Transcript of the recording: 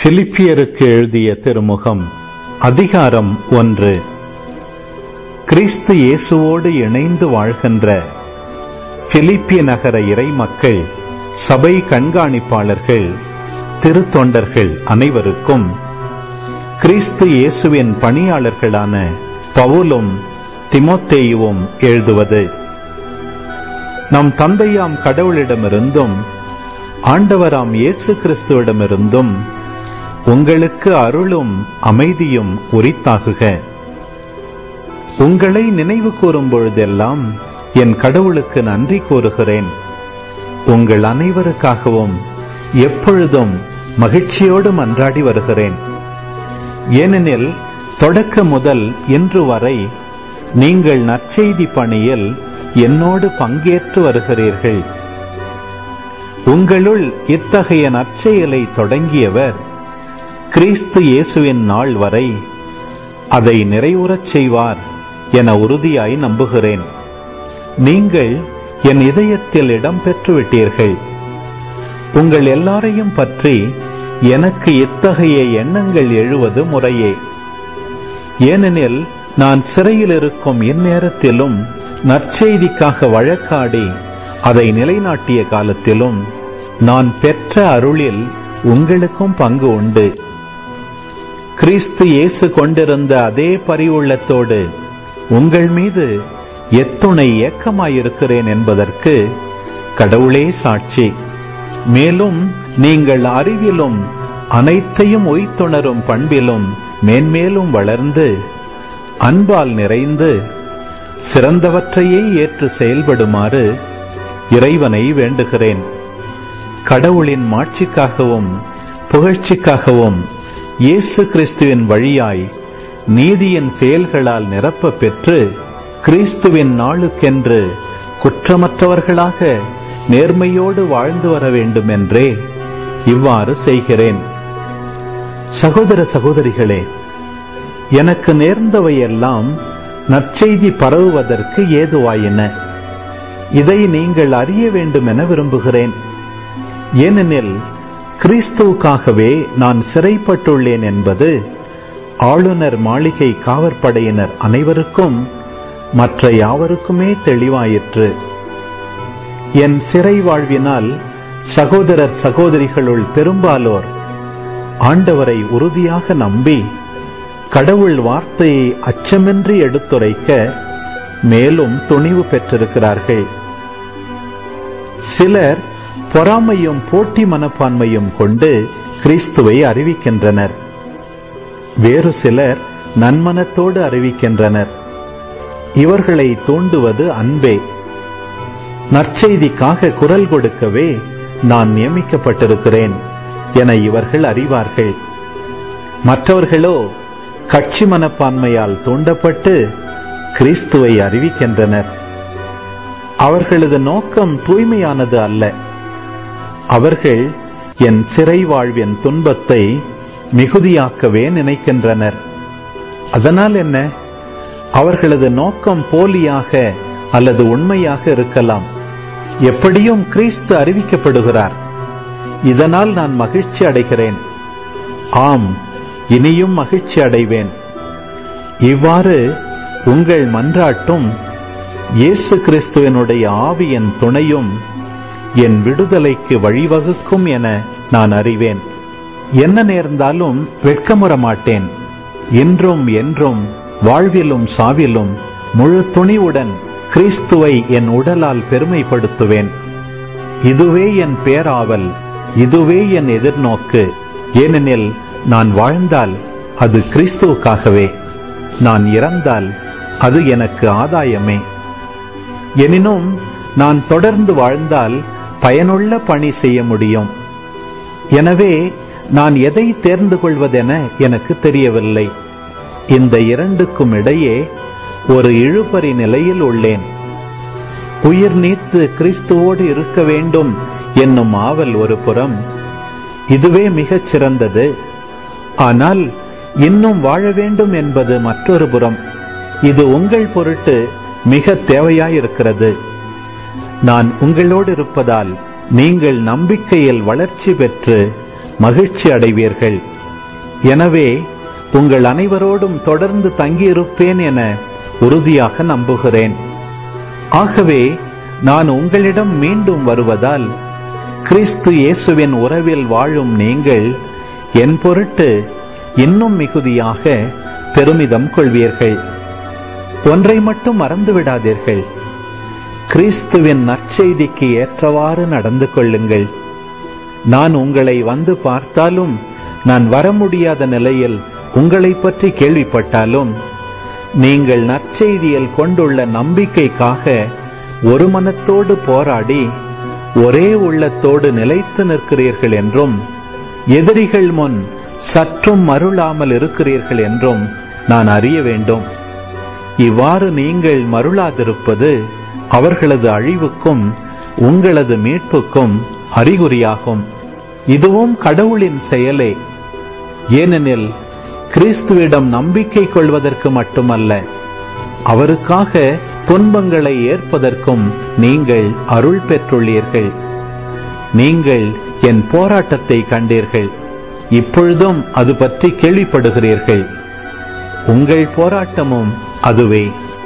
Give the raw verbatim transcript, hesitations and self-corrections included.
பிலிப்பியருக்கு எழுதிய திருமுகம் அதிகாரம் ஒன்று. கிறிஸ்து இயேசுவோடு இணைந்து வாழ்கின்ற பிலிப்பிய நகர இறை மக்கள், சபை கண்காணிப்பாளர்கள், திருத்தொண்டர்கள் அனைவருக்கும் கிறிஸ்து இயேசுவின் பணியாளர்களான பவுலும் தீமோத்தேயுவும் எழுதுவது. நம் தந்தையாம் கடவுளிடமிருந்தும் ஆண்டவராம் இயேசு கிறிஸ்துவிடமிருந்தும் உங்களுக்கு அருளும் அமைதியும் உரித்தாகுக. உங்களை நினைவு கூறும் பொழுதெல்லாம் என் கடவுளுக்கு நன்றி கூறுகிறேன். உங்கள் அனைவருக்காகவும் எப்பொழுதும் மகிழ்ச்சியோடு மன்றாடி வருகிறேன். ஏனெனில் தொடக்க முதல் இன்று வரை நீங்கள் நற்செய்தி பணியில் என்னோடு பங்கேற்று வருகிறீர்கள். உங்களுள் இத்தகைய நற்செயலை தொடங்கியவர் கிறிஸ்து இயேசுவின் நாள் வரை அதை நிறைவுறச் செய்வார் என உறுதியாய் நம்புகிறேன். நீங்கள் என் இதயத்தில் இடம் பெற்றுவிட்டீர்கள். உங்கள் எல்லாரையும் பற்றி எனக்கு இத்தகைய எண்ணங்கள் எழுவது முறையே. ஏனெனில் நான் சிறையில் இருக்கும் இந்நேரத்திலும் நற்செய்திக்காக வழக்காடி அதை நிலைநாட்டிய காலத்திலும் நான் பெற்ற அருளில் உங்களுக்கும் பங்கு உண்டு. கிறிஸ்து இயேசு கொண்டிருந்த அதே பரிவுள்ளத்தோடு உங்கள் மீது எத்துணை ஏக்கமாயிருக்கிறேன் என்பதற்கு கடவுளே சாட்சி. மேலும் நீங்கள் அறிவிலும் அனைத்தையும் உய்த்துணரும் பண்பிலும் மேன்மேலும் வளர்ந்து அன்பால் நிறைந்து சிறந்தவற்றையே ஏற்று செயல்படுமாறு இறைவனை வேண்டுகிறேன். கடவுளின் மாட்சிக்காகவும் புகழ்ச்சிக்காகவும் இயேசு கிறிஸ்துவின் வழியாய் நீதியின் செயல்களால் நிரப்ப பெற்று கிறிஸ்துவின் நாளுக்கென்று குற்றமற்றவர்களாக நேர்மையோடு வாழ்ந்து வர வேண்டும் என்றே இவ்வாறு செய்கிறேன். சகோதர சகோதரிகளே, எனக்கு நேர்ந்தவையெல்லாம் நற்செய்தி பரவுவதற்கு ஏதுவாயின. இதை நீங்கள் அறிய வேண்டும் என விரும்புகிறேன். ஏனெனில் கிறிஸ்துவுக்காகவே நான் சிறைப்பட்டுள்ளேன் என்பது ஆளுநர் மாளிகை காவற்படையினர் அனைவருக்கும் மற்ற யாவருக்குமே தெளிவாயிற்று. என் சிறை வாழ்வினால் சகோதரர் சகோதரிகளுள் பெரும்பாலோர் ஆண்டவரை உறுதியாக நம்பி கடவுள் வார்த்தையை அச்சமின்றி எடுத்துரைக்க மேலும் துணிவு பெற்றிருக்கிறார்கள். சிலர் பொறாமையும் போட்டி மனப்பான்மையும் கொண்டு கிறிஸ்துவை அறிவிக்கின்றனர். வேறு சிலர் நன்மனத்தோடு அறிவிக்கின்றனர். இவர்களை தூண்டுவது அன்பே. நற்செய்திக்காக குரல் கொடுக்கவே நான் நியமிக்கப்பட்டிருக்கிறேன் என இவர்கள் அறிவார்கள். மற்றவர்களோ கட்சி மனப்பான்மையால் தூண்டப்பட்டு கிறிஸ்துவை அறிவிக்கின்றனர். அவர்களது நோக்கம் தூய்மையானது அல்ல. அவர்கள் என் சிறை வாழ்வின் துன்பத்தை மிகுதியாக்கவே நினைக்கின்றனர். அதனால் என்ன? அவர்களது நோக்கம் போலியாக அல்லது உண்மையாக இருக்கலாம். எப்படியும் கிறிஸ்து அறிவிக்கப்படுகிறார். இதனால் நான் மகிழ்ச்சி அடைகிறேன். ஆம், இனியும் மகிழ்ச்சி அடைவேன். இவ்வாறு உங்கள் மன்றாட்டும் இயேசு கிறிஸ்துவனுடைய ஆவியின் துணையும் என் விடுதலைக்கு வழிவகுக்கும் என நான் அறிவேன். என்ன நேர்ந்தாலும் வெட்கமுற மாட்டேன். இன்றும் என்றும் வாழ்விலும் சாவிலும் முழு துணிவுடன் கிறிஸ்துவை என் உடலால் பெருமைப்படுத்துவேன். இதுவே என் பேராவல், இதுவே என் எதிர்நோக்கு. ஏனெனில் நான் வாழ்ந்தால் அது கிறிஸ்துவுக்காகவே, நான் இறந்தால் அது எனக்கு ஆதாயமே. எனினும் நான் தொடர்ந்து வாழ்ந்தால் பயனுள்ள பணி செய்ய முடியும். எனவே நான் எதை தேர்ந்து கொள்வதென எனக்கு தெரியவில்லை. இந்த இரண்டுக்கும் இடையே ஒரு இழுபறி நிலையில் உள்ளேன். உயிர் நீத்து கிறிஸ்துவோடு இருக்க வேண்டும் என்னும் ஆவல் ஒரு புறம், இதுவே மிகச் சிறந்தது. ஆனால் இன்னும் வாழ வேண்டும் என்பது மற்றொரு புறம். இது உங்கள் பொருட்டு மிக தேவையாயிருக்கிறது. நான் உங்களோடு இருப்பதால் நீங்கள் நம்பிக்கையில் வளர்ச்சி பெற்று மகிழ்ச்சி அடைவீர்கள். எனவே உங்கள் அனைவரோடும் தொடர்ந்து தங்கியிருப்பேன் என உறுதியாக நம்புகிறேன். ஆகவே நான் உங்களிடம் மீண்டும் வருவதால் கிறிஸ்து இயேசுவின் உறவில் வாழும் நீங்கள் என் பொருட்டு இன்னும் மிகுதியாக பெருமிதம் கொள்வீர்கள். ஒன்றை மட்டும் மறந்துவிடாதீர்கள். கிறிஸ்துவின் நற்செய்திக்கு ஏற்றவாறு நடந்து கொள்ளுங்கள். நான் உங்களை வந்து பார்த்தாலும், நான் வர முடியாத நிலையில் உங்களை பற்றி கேள்விப்பட்டாலும், நீங்கள் நற்செய்தியில் கொண்டுள்ள நம்பிக்கைக்காக ஒரு மனத்தோடு போராடி ஒரே உள்ளத்தோடு நிலைத்து நிற்கிறீர்கள் என்றும், எதிரிகள் முன் சற்றும் மருளாமல் இருக்கிறீர்கள் என்றும் நான் அறிய வேண்டும். இவ்வாறு நீங்கள் மருளாதிருப்பது அவர்களது அழிவுக்கும் உங்களது மீட்புக்கும் அறிகுறியாகும். இதுவும் கடவுளின் செயலே. ஏனெனில் கிறிஸ்துவிடம் நம்பிக்கை கொள்வதற்கு மட்டுமல்ல, அவருக்காக துன்பங்களை ஏற்பதற்கும் நீங்கள் அருள் பெற்றுள்ளீர்கள். நீங்கள் என் போராட்டத்தை கண்டீர்கள். இப்பொழுதும் அது பற்றி கேள்விப்படுகிறீர்கள். உங்கள் போராட்டமும் அதுவே.